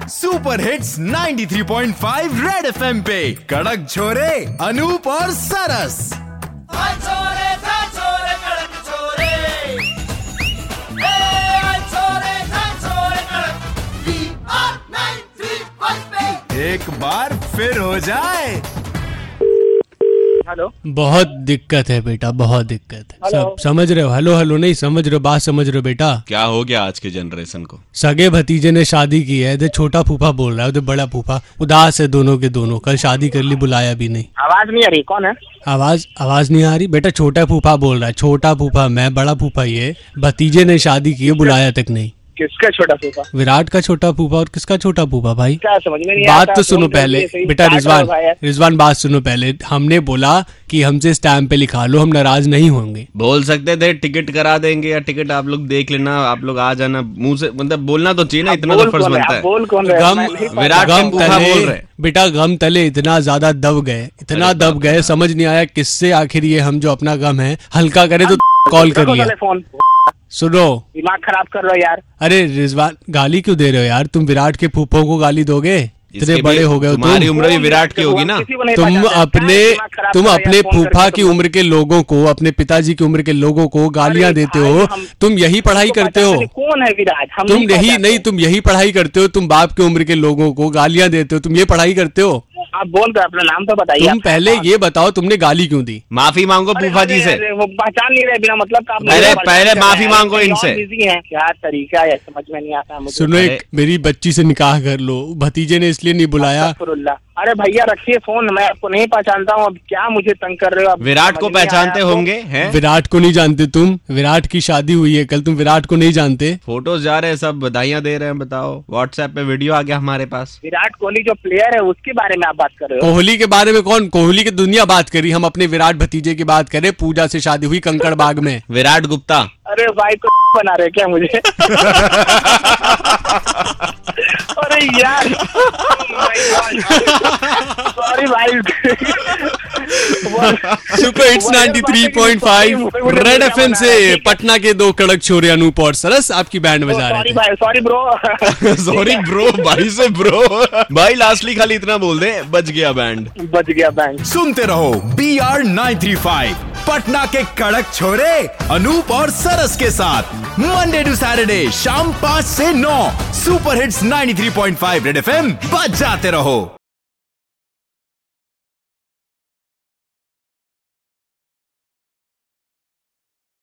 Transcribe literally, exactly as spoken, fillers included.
Super hits ninety three point five red FM पे कड़क छोरे अनूप और सरस। एक बार फिर हो जाए। हेलो। बहुत दिक्कत है बेटा, बहुत दिक्कत है। सब समझ रहे हो? हेलो हेलो नहीं समझ रहे हो, बात समझ रहे हो बेटा? क्या हो गया आज के जनरेशन को? सगे भतीजे ने शादी की है, छोटा फूफा बोल रहा है, तो बड़ा फूफा उदास है दोनों के दोनों। कल शादी कर ली, बुलाया भी नहीं। आवाज नहीं आ रही, कौन है? आवाज आवाज नहीं आ रही बेटा? छोटा फूफा बोल रहा है। छोटा फूफा मैं, बड़ा फूफा ये। भतीजे ने शादी की है, बुलाया तक नहीं। किसका छोटा फूफा? विराट का छोटा फूफा। और किसका छोटा फूफा भाई? क्या समझ में नहीं बात आता, तो सुनो पहले बेटा। रिजवान रिजवान बात सुनो पहले। हमने बोला कि हमसे स्टैम्प पे लिखा लो, हम नाराज नहीं होंगे। बोल सकते थे टिकट करा देंगे, या टिकट आप लोग देख लेना, आप लोग आ जाना। मुंह से मतलब बोलना तो चाहिए ना, इतना तो फर्ज बनता है। बोल कौन रहे? गम विराट गम बोल रहे बेटा, गम तले इतना ज्यादा दब गए, इतना दब गए, समझ नहीं आया किससे आखिर ये हम जो अपना गम है हल्का करे तो कॉल कर लिया। फोन सुनो, दिमाग खराब कर रहे हो यार। अरे रिजवान गाली क्यों दे रहे हो यार? तुम विराट के फूफों को गाली दोगे? इतने बड़े हो गए हो, तुम्हारी उम्र भी विराट की होगी ना। तुम अपने तुम अपने फूफा की उम्र के लोगों को, अपने पिताजी की उम्र के लोगों को गालियां देते हो। तुम यही पढ़ाई करते हो? कौन है विराट? तुम यही नहीं, तुम यही पढ़ाई करते हो। तुम बाप की उम्र के लोगों को गालियां देते हो, तुम ये पढ़ाई करते हो? आप बोल रहे अपना नाम तो बताइए। तुम पहले ये बताओ तुमने गाली क्यों दी? माफी मांगो फूफा जी से। वो पहचान नहीं रहे बिना मतलब का। पहले पहले माफी मांगो इनसे। क्या तरीका है, समझ में नहीं आता मुझे। सुनो, एक मेरी बच्ची से निकाह कर लो। भतीजे ने इसलिए नहीं बुलाया। अरे भैया रखिए फोन, मैं आपको नहीं पहचानता हूँ। अब क्या मुझे तंग कर रहे हो? विराट को पहचानते होंगे हैं? विराट को नहीं जानते तुम? विराट की शादी हुई है कल, तुम विराट को नहीं जानते? फोटोज जा रहे हैं, सब बधाइयां दे रहे हैं। बताओ, व्हाट्सएप पे वीडियो आ गया हमारे पास। विराट कोहली जो प्लेयर है उसके बारे में आप बात कर रहे हो? कोहली के बारे में कौन? कोहली की दुनिया बात करी, हम अपने विराट भतीजे की बात करें। पूजा से शादी हुई कंकड़ बाग में। विराट गुप्ता। अरे भाई को बना रहे क्या मुझे? अरे यार सॉरी भाई। Super hits ninety three point five red FM से पटना के दो कड़क छोरे अनूप और सरस आपकी बैंड बजा रहे थे। भाई सॉरी ब्रो। सॉरी ब्रो भाई से ब्रो भाई लास्टली खाली इतना बोल दे, बच गया बैंड, बच गया बैंड। सुनते रहो B R nine three five Patna के कड़क छोरे अनूप और सरस के साथ मंडे टू सैटरडे शाम पाँच से नौ। Super hits ninety three point five red FM बजाते रहो।